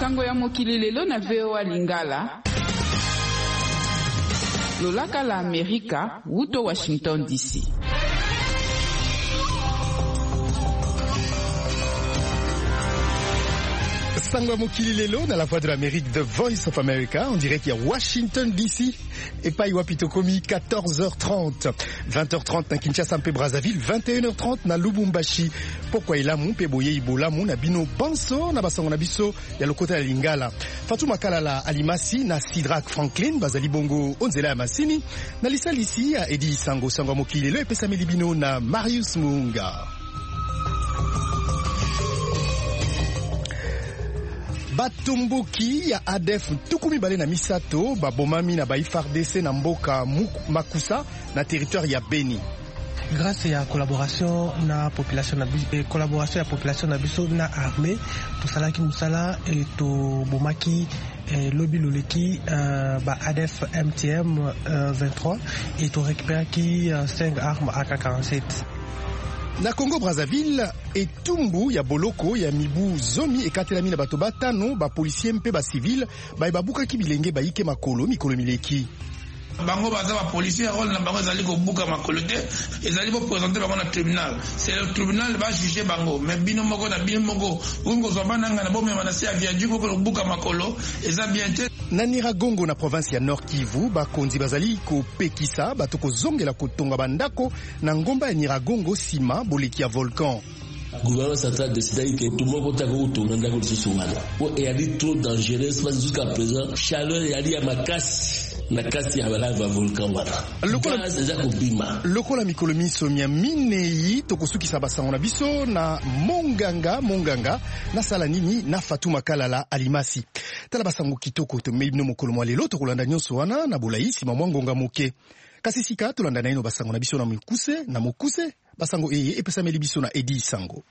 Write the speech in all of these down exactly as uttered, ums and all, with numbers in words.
Sango ya mokili lelo na V O A Lingala. Lolaka la Amerika, wuto Washington D C. Sango mokili lelo na la voix de l'Amérique, The Voice of America, on dirait qu'il y a Washington D C et pas Iwapitokomi, quatorze heures trente, vingt heures trente na Kinshasa mpe Brazzaville, vingt et une heures trente na Lubumbashi. Pourquoi ilamu mpe boye ibolamu na bino banso na basango na biso ya lokota ya Lingala. Fatuma Kalala Alimasi na Sidrak Franklin bazali bongo onzela ya masini na lisalisi ya Edi Sango. Sango mokili lelo epesa milibino na Marius Munga. Batumbuki ya A D F tukumi bale na misato babomami na ba F A R D C na mboka Makusa na territoire ya Beni. Grâce à la collaboration na population na biso, collaboration ya population na biso na armée, to salaki musala et to bomaki lobby loleki ba A D F M T M vingt-trois et to récupérer qui cinq armes A K quarante-sept. Na Congo Brazzaville etumbu ya boloko ya mibu zomi ekatelami na bato batano ba policier mpe ba civil ba babuka ki bilenge ba ike makolo mikolo mileki. Bango baza ba policier rôle na bango ezali ko buka makolo te ezali ko présenter bango na tribunal, c'est le tribunal va juger bango mais bino moko na bino moko ungo zobana ngana bomé manasi avia diko ko buka makolo eza bien te. Na Nyiragongo na province ya Nord Kivu bakonzi bazali ko pekisa bato ko zongela kotonga bandako na ngomba ya Nyiragongo sima boleki ya volcan. Gouvernement central décide que tout le monde peut avoir autour d'un d'accord sur Somalia. Et a dit trop dangereux jusqu'à présent. Chaleur et a dit à ma casse. Na kasi ya balava volcan wala. Lokola mikolo miso mia minei tokosukisa basango na biso na monganga monganga na sala nini na Fatuma Kalala Alimasi. Tala basango kitoko to mebino mokolo mwa lelo tokolanda nyonso wana na bolaisi mamwa ngonga moke. Kasi sika tolanda naino basango na biso na mukuse na mukuse basango eye epesa meli biso na Edi Sango.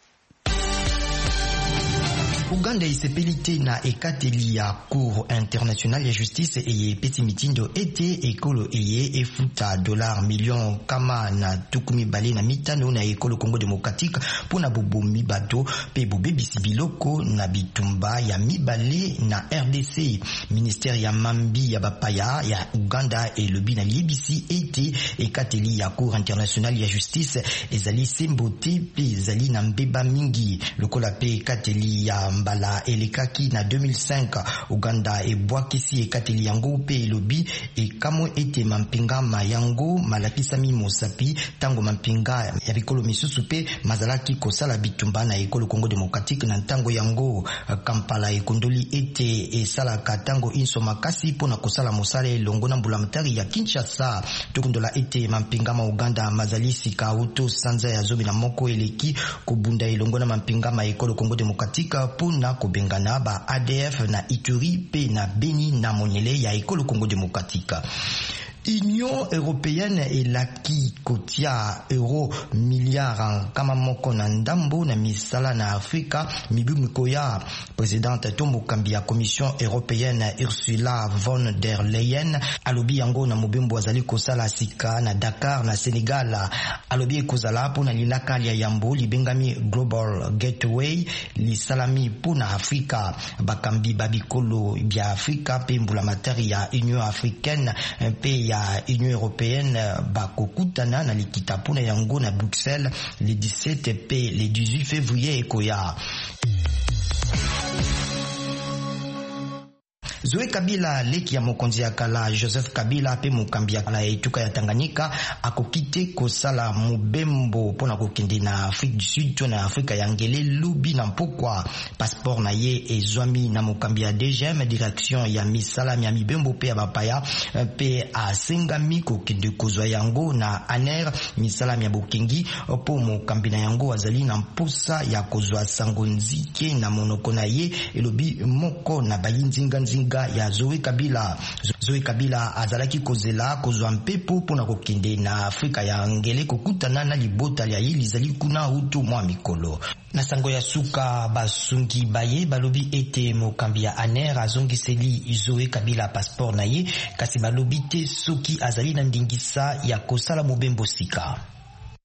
Uganda isepelite na ekateli ya Cour internationale ya justice eye peti mitindo ete ekolo eye efuta dollar million kama na tukumi bale na mitano na ekolo Congo démocratique pona bobomi bato pe bobebisi biloko na bitumba ya mibale na R D C. Ministère ya mambi ya bapaya ya Uganda e lobi na liebisi ete ekateli ya Cour internationale ya justice ezali sembote pe ezali na mbeba mingi lokola pe ekateli ya mbala elekaki na deux mille cinq Uganda e bwakisi ekateli yango pe elobi e kamo ete mampinga mayango malakisami mosapi tango mampinga ya bikolo misusu pe mazalaki kosala bitumba na ekolo Congo démocratique na tango yango. Kampala ekondoli ete esalaka tango inso makasi pona kosala mosala elongo na mbulamatari ya Kinshasa. Tokundola ete mampinga ma Uganda mazali sika auto sanza ya zobi na moko eleki kubunda elongo na mampinga ma ekolo Congo démocratique pona kobengana ba A D F na Ituri pe na Beni na monyele ya ekolo Congo démocratique. Union européenne elaki kotia euro milliard kama moko na ndambo na misala na Afrika mibu mikoya. Présidente Tombo Kambi ya Commission européenne Ursula von der Leyen alobi yango na mobembo azali kosala sika na Dakar na Senegal. Alobi ekozala pona lilaka ya yambo libengami Global Gateway lisalami pona Afrika. Bakambi babikolo bya Afrika pe mbulamatari ya Union africaine pe ya Union européenne bakokutana na likita pona yango na Bruxelles le dix-sept pe le dix-huit février ekoya. Zoe Kabila leki ya mokonzi ya kala Joseph Kabila pe mokambi ya kala etuka ya Tanganyika akokite kosala mobembo pona kokende na Afrique du Sud to na Afrika ya ngele lubi na mpokwa passeport na ye ezwami na mokambi ya D G M direction ya misala ya mibembo pe ya bapaya pe asengami kokende kozwa yango na aner misala ya bokengi po mokambi na yango azali na mposa ya kozwa sango nzike na monoko na ye elobi moko na bayinzinga nzinga ya Zoe Kabila. Zoe Kabila azalaki kozela kozwa mpepo pona kokende na Afrika ya ngele kokutana na libota ya ye lizali kuna utu mwa mikolo. Na sango ya suka basungi baye balobi ete mokambi ya aner azongiseli Zoe Kabila passeport na ye kasi balobi te soki azali na ndingisa ya kosala mobembo sika.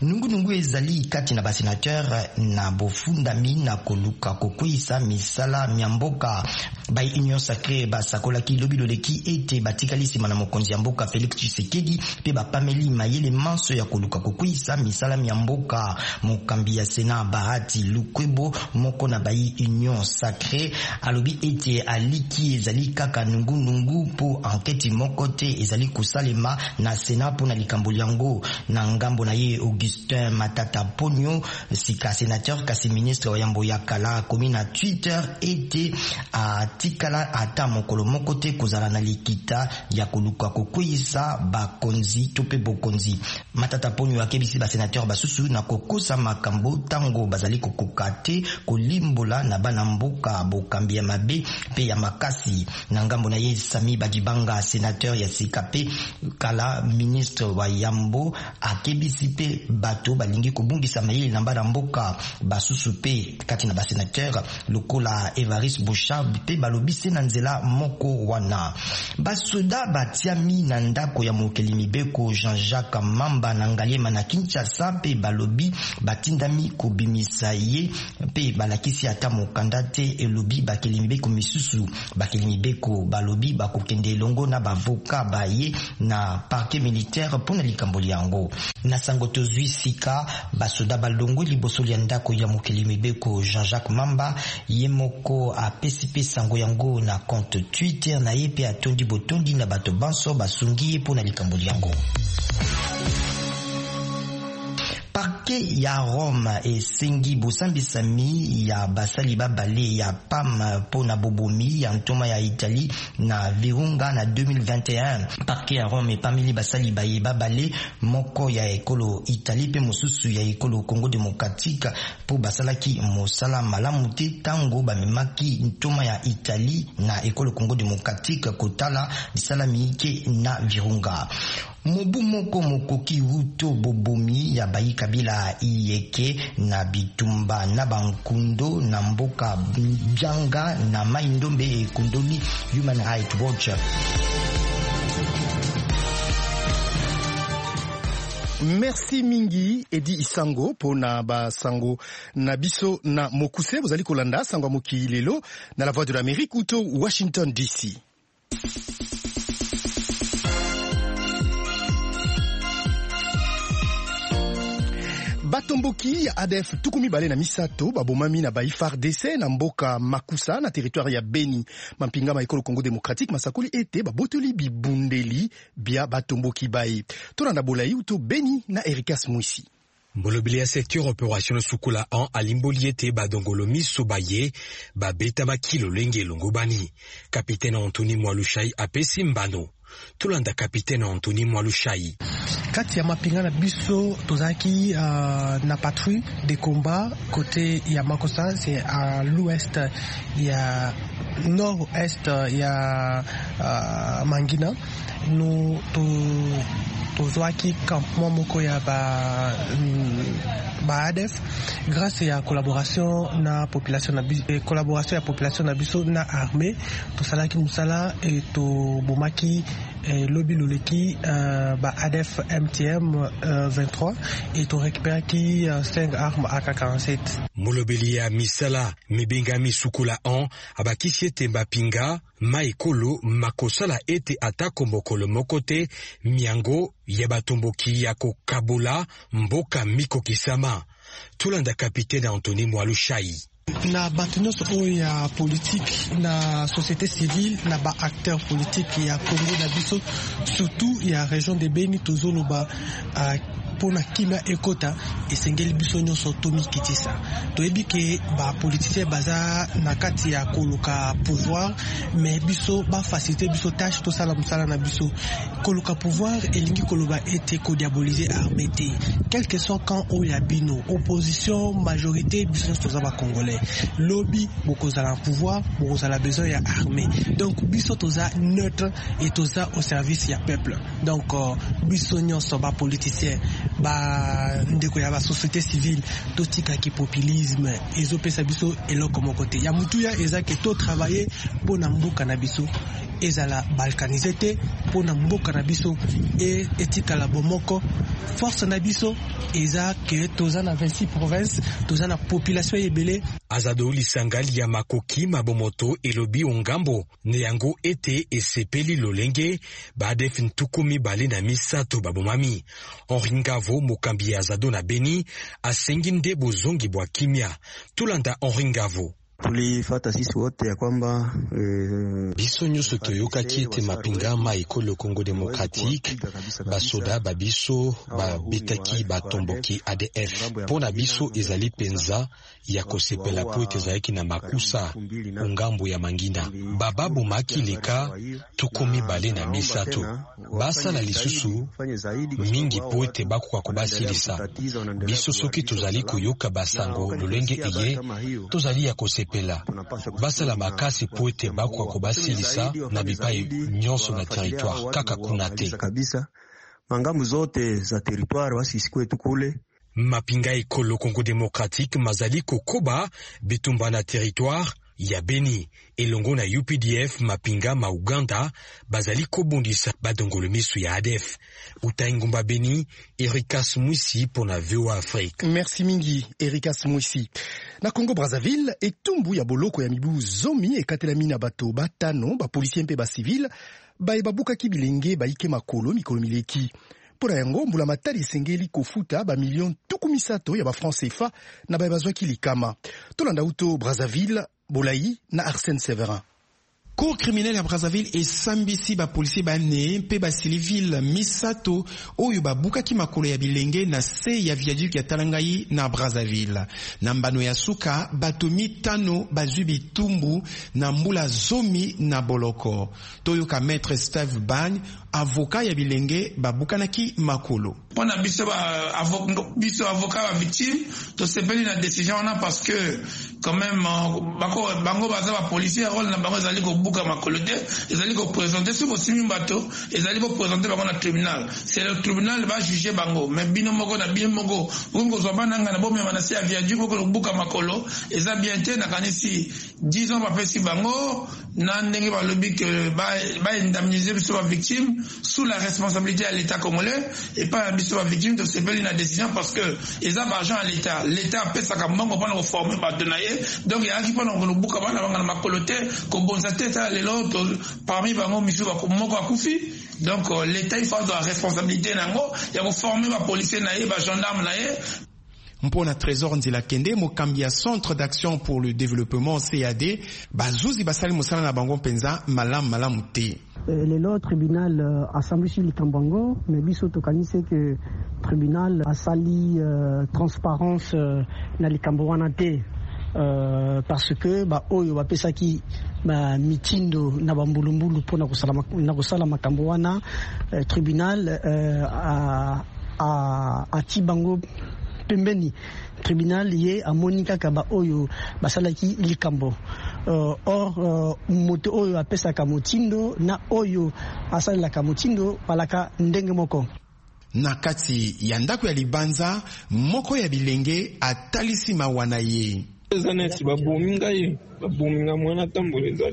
nungu nungu ezali kati na ba sénateur na bofundami na koluka kokwisa misala miamboka ba union sacrée ba sakola ki lobi loleki ete batikali sima na mokonzi ya mboka Félix Tshisekedi pe ba Pameli Mayele manso ya koluka kokwisa misala miamboka. Mokambi ya Sénat Bahati Lukwebo moko na ba union sacrée alobi ete aliki ezali kaka nungu nungu po enquête moko te ezali kusalema na Sénat po na likambo yango. Na ngambo na ye Augustin Matata Ponyo sika sénateur kasi ministre wa yambo ya kala komi na Twitter ete atikala ata mokolo moko te kozala na likita ya koluka kokwisa bakonzi to pe bokonzi. Matata Ponyo akebisi ba sénateur basusu na kokosa makambo tango bazali kokoka te kolimbola na bana mboka bokambi ya mabe pe ya makasi. Na ngambo na ye Sami Badibanga sénateur ya sika pe kala ministre wa yambo akebisi pe bato balingi kobungisa mayele na bana mboka basusu pe kati na ba sénateur lokola Evariste Bouchard pe balobisi na nzela moko wana. Basoda batiami na ndako ya mokeli mibeko Jean-Jacques Mamba na Ngaliema na Kinshasa pe balobi batindami kobimisa ye pe balakisi ata mokanda te elobi bakeli mibeko misusu. Bakeli mibeko balobi bakokende longo na bavoka baye na parquet militaire pona likambo yango. Na sango tozwi sika basoda balongo liboso ya ndako ya mokeli mibeko Jean-Jacques Mamba ye moko apesi pe sango yango na compte Twitter na ye pe atondi botondi na bato banso basungi pona likambo yango. Parquet ya Rome esengi bosambisami ya basali babale ya P A M pona bobomi ya ntoma ya Italie na Virunga na deux mille vingt et un. Parquet ya Rome epameli basali baye babale moko ya ekolo Italie pe mosusu ya ekolo Congo démocratique po basalaki mosala malamu te tango bamemaki ntoma ya Italie na ekolo Congo démocratique kotala bisala miike na Virunga. Mobu moko mokoki wuto bobomi ya bayi kabila iyeke na bitumba na bankundo na mboka Byanga na maindombe ekundoli Human Rights Watch. Merci mingi Edi Isango pona ba sango na biso na mokuse bozali kolanda sango moki lelo na la voix de l'Amérique uto Washington D C. Batomboki ya A D F tukumi bale na misato babomami na ba F A R D C na mboka Makusa na territoire ya Beni mampinga ma ekolo Congo démocratique masakoli ete babotoli bibundeli bia batomboki baye tolanda bolai uto Beni na Erikas Mwisi. Molobili ya secteur opération Sukula en alimboliete badongolo miso baye babeta makilo lenge longobani. Capitaine Anthony Mwalushai apesi mbano. Tulanda capitaine Anthony Mwalushai. Kati ya mapingana biso tozaki uh, na patrouille de combat côté ya Makosa, c'est à l'ouest ya nord-est ya uh, Mangina. Nous tozwaki campement moko ya ba ba A D F grâce à collaboration na population na collaboration ya population na biso na armée tosalaki musala et to bomaki eh, lobi loleki euh, ba A D F M T M euh, vingt-trois et to récupérer ki euh, cinq armes A K quarante-sept. Molobeli ya misala mibinga misukula en abakisi temba pinga maikolo makosala ete atako mokolo mokote miango yabatomboki yako Kabola mboka miko kisama. Tulanda capitaine Anthony Mwalushai. Na bato nyonso oyo ya politique na société civile na ba acteur politique ya Congo na biso surtout ya région de Beni tozoloba uh, pona kimia ekota esengeli biso nyonso tomikitisa toyebi ke ba politicien baza na kati ya koluka pouvoir mais biso ba faciliter biso tâche to sala musala na biso koluka pouvoir elingi koloba ete ko diaboliser armée te quel que soit camp oyo ya bino opposition majorité biso toza ba congolais lobby bokozala en pouvoir bokozala besoin ya armée donc biso toza neutre et toza au service ya peuple donc uh, biso nyonso ba politicien ba ndeko ya ba société civile totika ki populisme ezopesa biso eloko mokote ya mutuya ezake to travailler pona mboka na biso ezala balkanisé te pona mboka na biso e etikala bomoko. Force na biso eza ke toza na vingt-six provinces, toza na population ebele. Azado lisangali ya makoki mabomoto elobi ongambo ne yango ete esepeli lolenge badef ntukumi bale na misato babomami. Henri Ngavo mokambi ya Azado na Beni asengi nde bozongi bwa kimia. Tulanda Henri Ngavo. Tulifata sisi wote ya kwamba eh, biso nyuso toyokaki ete mapinga ma ekolo Congo Démocratique basoda babiso babetaki batomboki A D F pona biso ezali penza ya kosepela po ete ezalaki na makusa ongambo ya Mangina bababu maki leka tukomi bale na misato basala lisusu mingi po ete bakoka kobasilisa biso soki tozali koyoka basango lolenge eye tozali ya kosepela basala makasi po ete bakoka kobasilisa na bipai nyonso na territoire kaka kuna te mangambo zote za territoire wasisikwe tukule. Mapinga ekolo Congo Démocratique mazali kokoba bitumba na territoire ya Beni elongo na U P D F mapinga ma Uganda bazali kobondisa badongolo misu ya A D F. Utaingumba Beni, Erikas Mwisi pour na V O A Afrique. Merci mingi Erikas Mwisi. Na Congo Brazzaville etumbu ya boloko ya mibu zomi ekatelami na bato batano ba policier mpe ba civil ba ebabuka kibilenge ba ike makolo mikolo mileki. Pona yango mbula matari esengeli kofuta ba million tuku misato ya ba francs C F A na ba bazwaki likama. Tolanda uto Brazzaville Bolayi na Arsène Séverin. Cour criminelle ya Brazzaville esambisi ba policier bane mpe ba civil misato oyo babukaki makolo ya bilenge na se ya viaduc ya Talangai na Brazzaville. Na mbano ya suka bato mitano bazwi bitumbu na mbula zomi na boloko. Toyoka maître Steve Bagne, avocat ya bilenge babukanaki makolo. Pona biso ba avocat biso avocat ba victime to sepeli na décision na parce que quand même bako bango baza ba policier rôle na bango zali ko buka makolo te ezali ko présenter sur bosimi bato ezali ko présenter bango na tribunal c'est le tribunal va juger bango mais bino moko na bino moko ungo zo bananga na bomema na sia via du ko buka makolo eza bien te na kanisi dix ans ba pesi bango na ndenge ba lobby que ba ba indemniser biso ba victime sous la responsabilité à l'état congolais et pas biso ba victime de sepeli na décision parce que eza ba argent à l'état l'état pesa ka mbongo pona ko former ba donaye donc il y a qui pona ko buka bana banga na makolo te ko bonza te les l'autre parmi bango misu ba moko akufi donc l'état il faut de la responsabilité nango ya ko former ba policier naye ba gendarme naye. Mpona Trésor Nzila Kende mokambi ya Centre d'Action pour le Développement C A D bazuzi basali mosala na bango penza malam malamu te. Lelo tribunal uh, assemblée sur Likambango mais biso tokanise que tribunal asali uh, transparence uh, na likambo wana te uh, parce que ba oyo bapesaki ba mitindo na bambulumbulu pona kusala na kusala makambo wana uh, tribunal uh, a a atibango pembeni tribunal ye amoni kaka ba oyo basalaki likambo uh, or uh, moto oyo apesaka motindo na oyo asalaka motindo balaka ndenge moko. Na kati ya ndako ya libanza moko ya bilenge atalisi mawana ye zaneti babominga ye babominga mwana tamboleza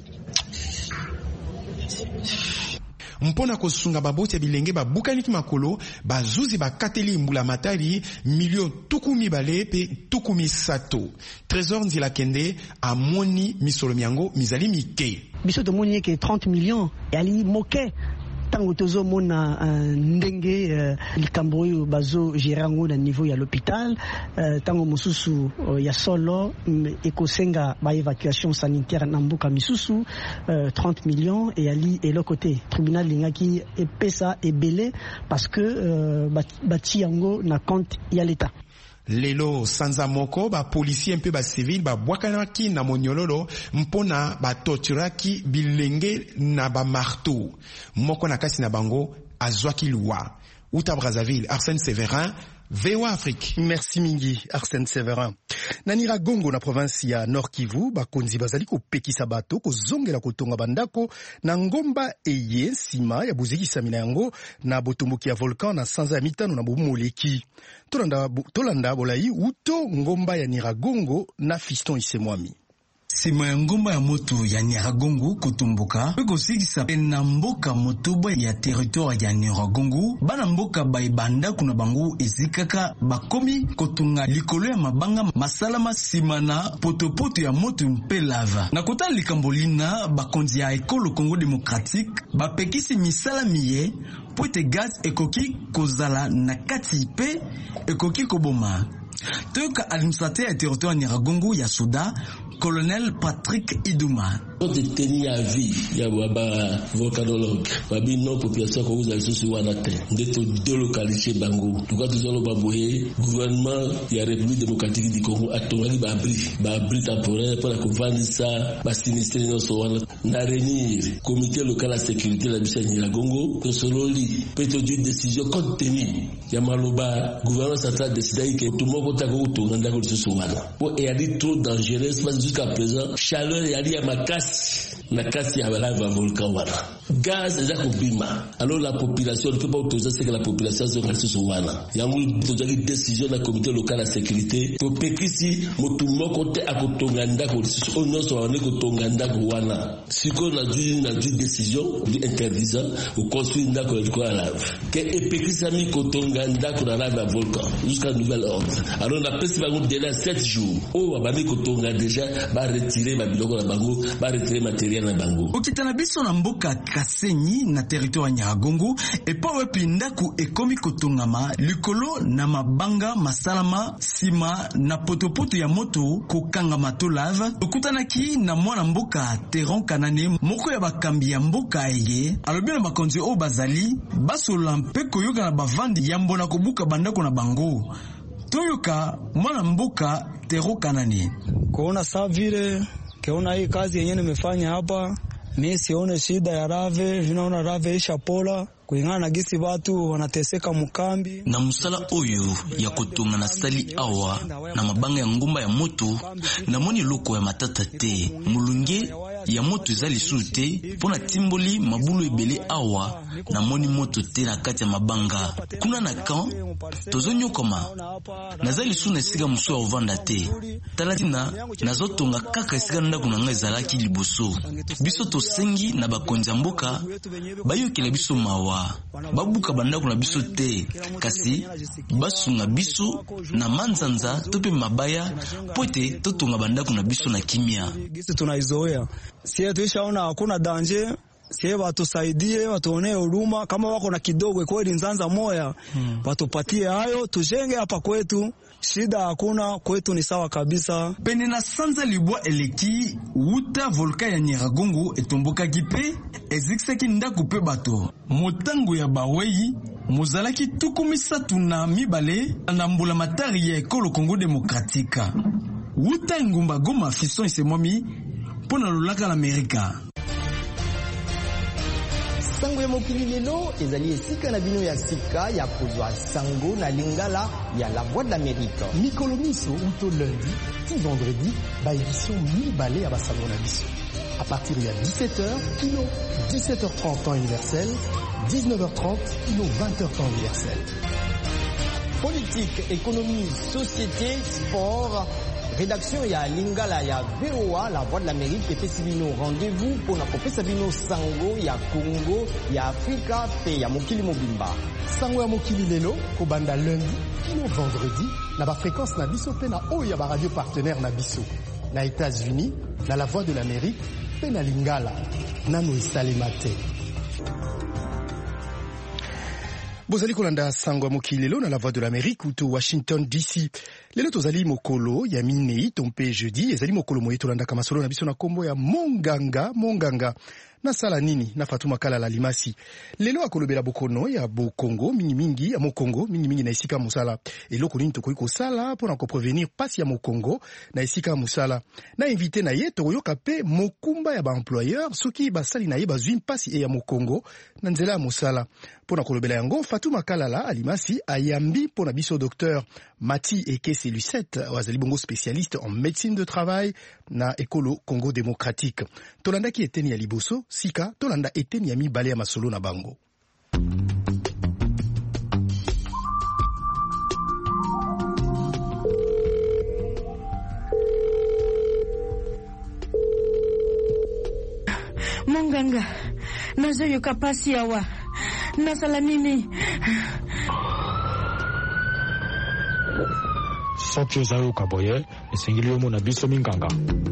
mpona kosunga baboti ya bilenge babukaniki makolo bazuzi bakateli mbula matari milio tuku mibale pe tuku misato. Trésor Nzila Kende amoni misolo miango mizali mike biso tomoni ke trente millions yali moke tango tozo mona uh, ndenge uh, likambo oyo bazo gerango na niveau ya l'hôpital uh, tango mususu uh, ya solo um, ekosenga ba évacuation sanitaire na mboka misusu uh, trente millions et ali et le côté tribunal lingaki epesa ebele parce que uh, bati yango na compte ya l'état. Lelo sanza moko ba policier mpe ba civil ba bwakanaki na monyololo mpona ba torturaki bilenge na ba marteau moko na kasi na bango azwaki lwa. Uta Brazzaville, Arsène Séverin, V O A Afrique. Merci mingi Arsène Séverin. Na Nyiragongo na province ya Nord Kivu bakonzi bazali kopekisa bato kozongela kotonga bandako na ngomba eye nsima ya bozekisa mina yango na botomboki ya volcan na sanza ya mitano na bomoleki. Tolanda, tolanda Bolayi uto ngomba ya Nyiragongo na Fiston Isemwami. sima ya ngomba ya moto ya Nyiragongo kotumbuka pe kosikisa pe na mboka motoba ya territoire ya Nyiragongo bana mboka baibanda kuna bango ezikaka bakomi kotunga likolo ya mabanga masalama sima na potopoto ya moto mpe lava na kota likambolina bakonzi ya ekolo Congo démocratique bapekisi misala miye po ete gaz ekoki kozala na kati pe ekoki koboma. Toyoka administrateur ya territoire Nyiragongo ya Soda Colonel Patrick Iduma. On détenu à vie, il y a un volcanologue. Babi non population que vous avez sur Wanate. D'être délocalisé Bango. En tout cas, nous allons babouer. Gouvernement, il y a République démocratique du Congo a tombé babri, babri temporaire pour la comprendre ça, bas sinistre non so wana. Na réunir comité local à sécurité la mission Nyiragongo. Que selon lui, peut être une décision contenue. Yamaloba, gouvernement central décidé que tout le monde va go to nganda ko sur wana. Pour et a dit trop dangereux jusqu'à présent. Chaleur et a dit à ma casse. Na kasi ya lava volcan wana gaz eza kubima. Alors la population ne peut pas autoriser ce que la population se reste sur wana yango tozaki décision na comité local à sécurité to pekisi motu moko te akotonga ndako so nyonso wana kotonga ndako wana siko na dû na dû décision di interdisant ou construire ndako ya lave ke epekisa mi kotonga ndako na lava volcan jusqu'à nouvel ordre. Alors na pesi bango délai sept jours o babani kotonga déjà ba retirer ba biloko na bango ba retirer matériel na bango. Okitana biso na mboka Kasenyi na territoire ya Nyiragongo epa wepi ndaku ekomi kotongama likolo na mabanga masalama sima na potopoto ya moto kokangama to lave. Okutanaki na mwana mboka Teron Kanane moko ya bakambi ya mboka eye alobi na bakonzi o bazali basola mpe koyoka na bavandi ya mbona kobuka bandako na bango. Toyoka mwana mboka Teron Kanane kuona saa vile keona hii kazi yenyewe nimefanya hapa, mimi sione shida ya rave, ninaona rave isha pola kulingana na gisi watu wanateseka mukambi. Na musala oyo ya kotonga na sali awa na mabanga ya ngumba ya moto na moni loko ya matata te mulunge ya moto ezali sute pona timboli mabulu ebele awa na moni moto te na kati ya mabanga kuna na kan tozonyo koma nazali suna esika muso ya ovanda te talatina nazotonga kaka esika ndako na ngai ezalaki liboso biso tosengi na bakonzi mboka bayokela biso mawa babuka bandako na biso te kasi basunga biso na manzanza tope mabaya pote totonga bandako na biso na kimia gisi tunaizoea sie tuishaona hakuna danger sie watusaidie watuonee huruma kama wako na kidogo kweli nzanza moya hmm. Watupatie hayo tujenge hapa kwetu shida hakuna kwetu ni sawa kabisa. Pene na sanza libwa eleki uta volka ya Nyiragongo etomboka kipe ezikisaki ndaku pe bato motango ya bawei mozalaki tukumisatu na mibale na mbula matari ya ekolo Congo démocratique uta ngumba goma fiston isemwami pona lolaka la Amerika. Sango ya mokili lelo ezali esika na bino ya sika ya kozwa sango na lingala ya la voix de l'Amérique. Mikolo miso uto lundi ti vendredi ba édition mibale ya basango na biso. À partir de dix-sept heures, kilo dix-sept heures trente temps universel, dix-neuf heures trente, kilo vingt heures temps universel. Politique, économie, société, sport. Rédaction ya lingala ya V O A la voix de l'Amérique et Pesibino rendez-vous pour na Pesibino sango ya Congo ya Afrika pe ya mokili mobimba. Sango ya mokili lelo ko banda lundi kino vendredi na ba fréquence na biso pe na o ya ba radio partenaire na biso na États-Unis na la voix de l'Amérique pe na lingala nano isalemate. Bozali kolanda sango mokili lelo na la voix de l'Amérique ou to Washington D C. Lelo tozali mokolo ya minei tompe jeudi ezali mokolo moye tolanda kamasolo na biso na kombo ya Monganga Monganga na sala nini na Fatuma Kala la Limasi. Lelo akolobela bokono ya Bokongo mingi mingi ya Mokongo mingi mingi na esika musala. Eloko nini tokoki kosala pona ko prevenir pasi ya Mokongo na esika musala. Na invité na ye toyoka pe mokumba ya ba employeur soki basali na ye bazwi pasi e ya Mokongo na nzela ya musala. Pona kolobela yango Fatuma Kala la Alimasi ayambi pona biso docteur Mati Ekese Lucette wazali bongo spécialiste en médecine de travail na Ekolo Congo démocratique. Tolanda ki eteni ya liboso sika tolanda eteni ya mibale ya masolo na bango. Monganga, nazoyoka pasi awa. Nasala nini? Soki ozayoka boye, esengeli omona biso minganga.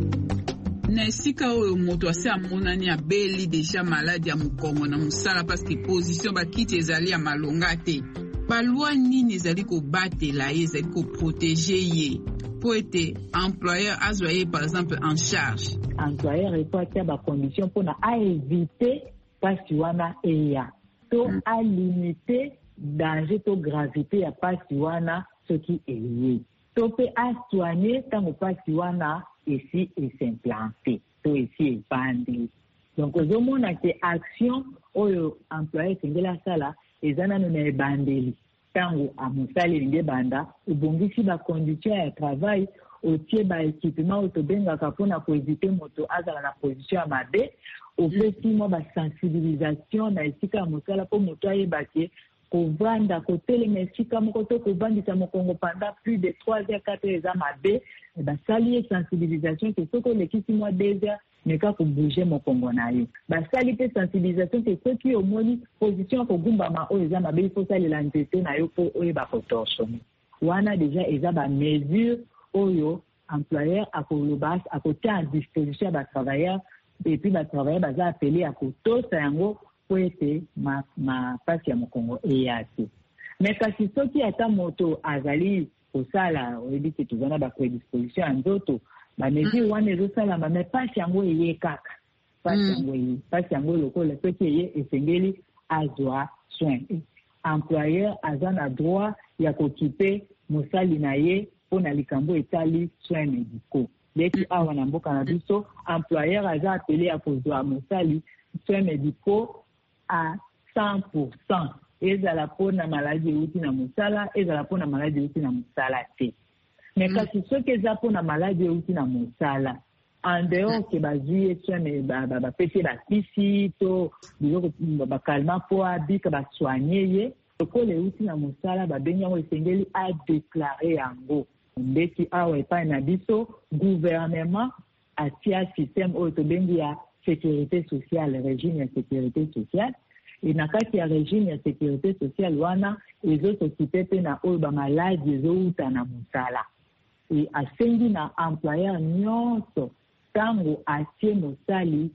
Na esika oyo moto ase amonani abeli deja maladi ya mukongo na musala parce que position bakiti ezali ya malonga te. Balwa nini ezali kobatela ye, ezali koprotege ye po ete employeur azwa ye par exemple en charge. Employeur epo atia bacondition mpona aevite pasi wana eya to mm. alimite danger to gravité ya pasi wana soki eye to mpe asoigne ntango pasi wana esi esimplanté to esi ebandi. Donc ozomona ke action oyo employeur esengeli asala eza nano na ebandeli ntango amosali elingi ebanda obongisi bacondition ya travail otie baéquipement oyo tobengaka mpona koevite moto azala na position ya mabe opesi mwa basensibilisation na esika ya mosala mpo moto ayeba ke kovanda kotelema esika moko to kovandisa mokongo pendant plus de trois heures quatre heures eza mabe basali ye sensibilisation ke soki olekisi mwa deux heures meka kobouge mokongo na ye. Basali pe sensibilisation ke soki omoni position kogumbama oyo eza mabe ifo salela nzete na yo po oyeba kotorsione. Wana deja eza ba mesure oyo employeur akoloba akotia à disposition ya batravailleur et puis batravailleur baza appelé à kotosa yango po ete ma, ma pasi ya mokongo eya te. Mais kasi soki ata moto azali kosala oyebi ke tozana bapredisposition ya nzoto bamesure wana ezosalama me pasi yango eye kaka pasi yango eye pasi yango lokola soki eye esengeli azwa soin. Employeur aza na droit ya kokipe mosali na ye mpona likambo etali soin médicaux. Leki awa na mboka na biso employeur aza appelé ya kozwa mosali soin médicaux à cent pour cent. Ezala mpona maladi euti na mosala, ezala mpona maladi euti na mosala te. Mais kasi soki eza mpona maladi euti na mosala, en dehors ke bazwi ye soin bapesi bakisi to biloko bakalma mpo abika basoigne ye, lokola euti na mosala babengi yango esengeli adeklare yango. Ndeki awa epai na biso gouvernement atia système oyo tobengi ya sécurité sociale, régime ya sécurité sociale. Et na kati ya régime ya sécurité sociale wana ezosokipe mpe na oyo bamaladi ezouta na mosala. Et asengi na employeur nyonso ntango atie mosali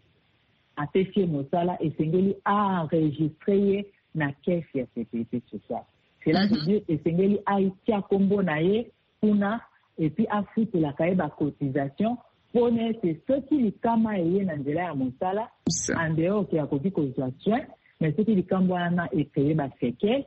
apesi ye mosala esengeli aenregistre ye na caisse ya sécurité sociale. Cela veut dire esengeli aitia kombo na ye kuna et puis afutelaka ye bacotisation mpona ete soki likama eye na nzela ya mosala en dehors ke akoki kozwa soin mais soki likambo wana ekreye basekele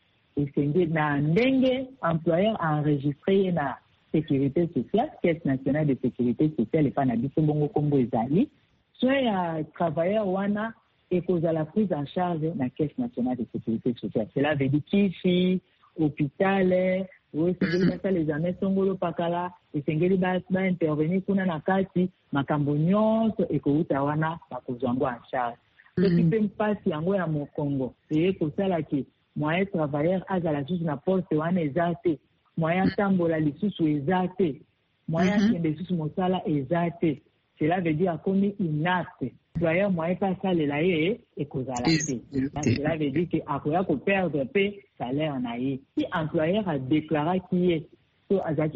esenge na ndenge employeur aenregistre ye na sécurité sociale, caisse nationale de sécurité sociale epa na biso bongo kombo ezali soin ya travailleur wana ekozala prise en charge na caisse nationale de sécurité sociale. Cela veut dire kifi hôpital esengeli basala examen songolo pakala esengeli baintervenir kuna na kati makambo nyonso ekouta wana bakozwa yango en charge. Soki mpe mpasi yango ya mokongo eye kosala ke moyen travailleur azala lisusu na poste wana eza te, moyen atambola lisusu eza te, moyen akende lisusu mosala eza te, cela veut dire akomi inapte. Employeur moyen mpe asalela ye ekozala te. Cela veut dire ke akoya koperdre mpe salaire na ye. Si employeur adeklaraki ye so azalaki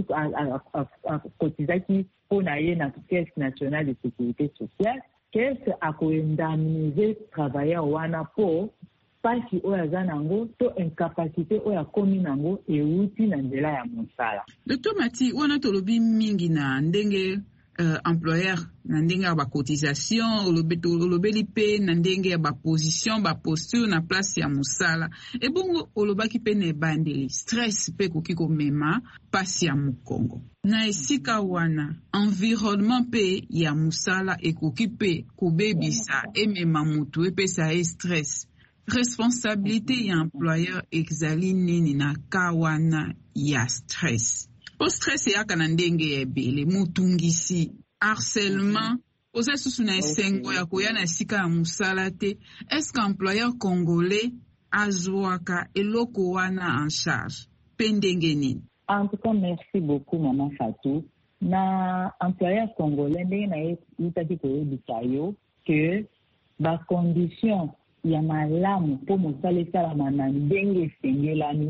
akotizaki mpo na ye na caisse nationale de sécurité sociale, qu'est-ce akoindemniser travailleur wana po pasi oyo aza nango to incapacité oyo akomi nango euti na nzela ya mosala. Docteur Mati, wana tolobi mingi na ndenge uh, employeur na ndenge ya bacotisation olobeli mpe na ndenge ya baposition baposture na place ya mosala ebongo olobaki mpe na ebandeli stress mpe koki komema pasi ya mokongo na esika wana environnement mpe ya mosala ekoki mpe kobebisa emema motu epesa ye stress. Responsabilité ya employeur ezali nini na ka wana ya stress? Po stress yaka na ndenge ya ebele mutungisi harcèlement oza susu na esengo ya koya na esika ya mosala te. Est-ce qu'employeur congolais azwaka eloko wana en charge pe ndenge nini? En tout cas, merci beaucoup Maman Fatou. Na employeur congolais ndenge na ye yutaki koyebisa yo ke ba condition ya malamu po mosala esalama na ndenge esengelani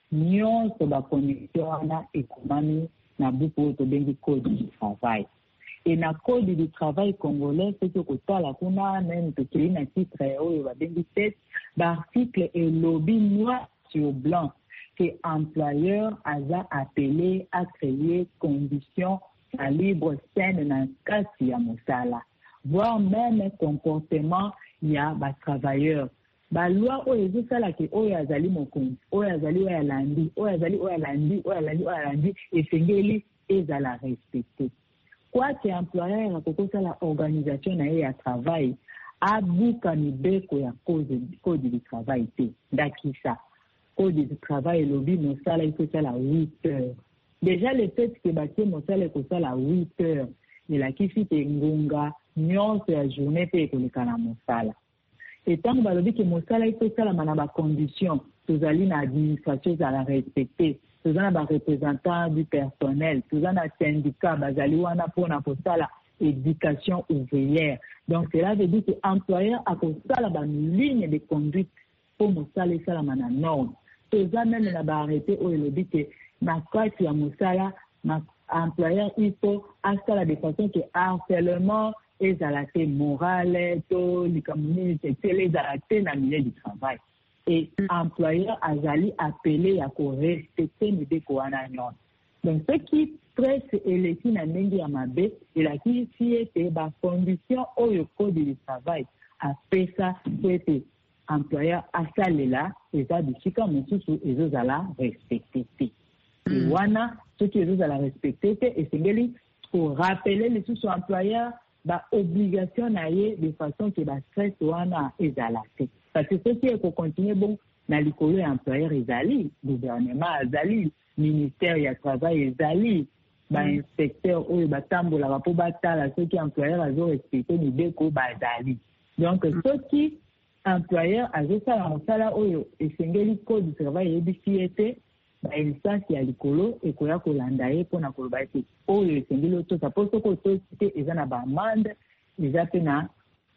nyonso ba condition wana ekomami na buku oyo tobengi code du travail. Et na code du travail congolais, c'est que kotala kuna même tokeli na titre oyo babengi test, l'article est lobby noir sur blanc que employeur aza appelé à créer conditions à libre saine na kati ya mosala, voire même comportement ya ba travailleur. Ba loi oyo ezosala ke oyo azali mokonzi, oyo azali oyo alandi, oyo azali oyo alandi, oyo alandi oyo alandi, esengeli ezala respecté. Quoi que employeur a la organisation na travail a buka mibeko ya code code du travail te dakisa code du travail lobby no sala iko sala huit heures. Déjà le fait que bâti mo sala ko sala huit heures il a kifi te ngonga nyonso ya journée pe ko lekana mo sala. Et tant ba lobby que mo sala iko sala mana ba condition tozali na administration za la respecter. Tous en a représentant du personnel, tous en a syndicat, bazali wana pour na posala éducation ouvrière. Donc cela veut dire que l'employeur a posala une ligne de conduite pour mosala sala mana norme. Tous en même na ba arrêté au le dit que na kati ya mosala na employeur il faut asala de façon que harcèlement et zalate morale to likamuni c'est zalate na milieu du travail. Et employeur azali appelé à respecter mibeko wana nyonso. Donc ce qui presse eleki na ndenge ya mabe elaki si ete ba condition oyo code du travail apesa ete employeur asalela eza bisika mosusu ezozala respecté te. Et wana ce qui ezozala respecté te esengeli pour rappeler les sous employeur ba obligation na ye de façon que ba stress wana ezala te. Parce que ce qui est pour continuer, bon, dans l'école employeur ezali, gouvernement ezali, ministère du travail ezali, ba inspecteur ou ba tambola ba po batala ceux qui employeur azo respecter ni beko ba ezali. Donc ceux qui employeur azo sala mosala oyo esengeli code du travail ebisiete ba instance ya likolo ekoya kolanda ye pona koloba ete oyo esengeli oto saposo ko to cité ezana ba amende ezapena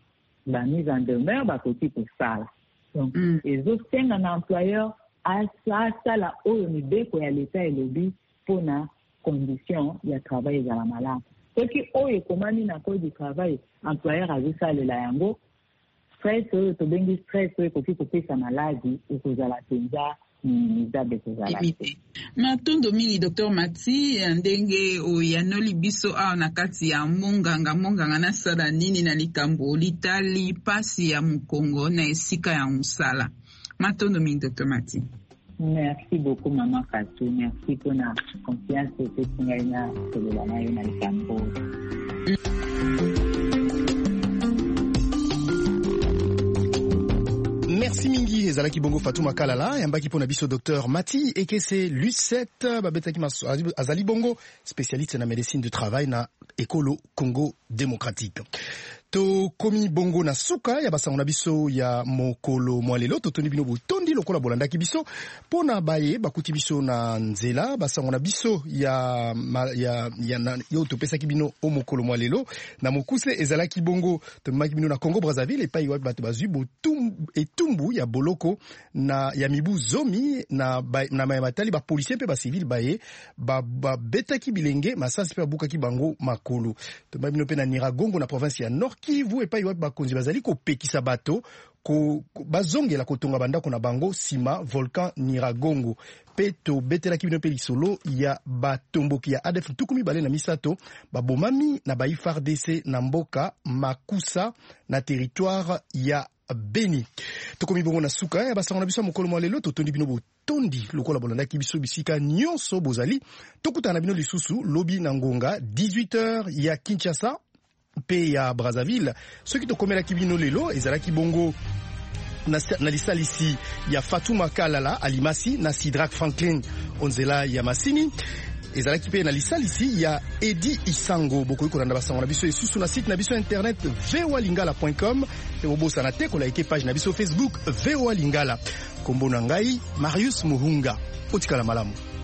la mise en demeure ba côté pour ça. Donc mm. les autres c'est un employeur à ça ça la oyo ni beko ya l'état et lobby pour na condition ya travail za la malade. Ce qui oyo komani na code du travail employeur a ça le la yango stress oyo to bengi stress oyo côté côté sa maladie et ko za la tenza matondo mingi Docteur Mati ndenge oyanoli biso awa na kati ya monganga monganga na sala nini na likambo litali pasi ya Mukongo na esika ya musala. Matondo mingi Docteur Mati. Merci beaucoup Maman Katou, merci pour la confiance que tu m'as donnée na likambo. Merci mingi ezalaki bongo Fatuma Kalala yambaki pona biso Docteur Mati et que c'est Lucette babetaki azali bongo spécialiste na médecine du travail na Ekolo Congo démocratique. To komi bongo na suka ya basango na biso ya mokolo mwalelo totoni bino botondi lokola bolandaki biso pona baye bakuti biso na nzela basango na biso ya ya ya na yo topesa kibino o mokolo mwalelo na mokuse ezalaki bongo tomaki bino na Congo Brazzaville et payi bato bazu botum etumbu ya boloko na ya mibu zomi na ba, na mayamatali ba policier pe ba civil baye ba, ba betaki bilenge masasi pe bukaki bango makolo tomaki bino pe na Nyiragongo na province ya Nord Kivu epai wapi bakonzi bazali kopekisa bato ko bazongela kotonga bandako na bango sima volcan Nyiragongo pe to betelaki bino pe lisolo ya batomboki ya A D F tukumi bale na misato babomami na ba F A R D C na mboka Makusa na territoire ya Beni. Tokomi bongo na suka ya basango na biso mokolo mwa lelo totondi bino botondi lokola bolandaki biso bisika nyonso bozali tokutana bino lisusu lobi na ngonga dix-huit heures ya Kinshasa pe ya Brazzaville. Ceux qui tokomelaki bino lelo ezalaki bongo na, na lisalisi ya Fatuma Kalala alimasi na Sidrak Franklin onzela ya Masini ezalaki pe na lisalisi ya Edi Isango bokoki kolanda basango na biso esusu na site na biso internet v o a lingala point com pe bobosana te kolaike page na biso Facebook V O A Lingala. Kombo na ngai Marius Muhunga. Otikala malamu.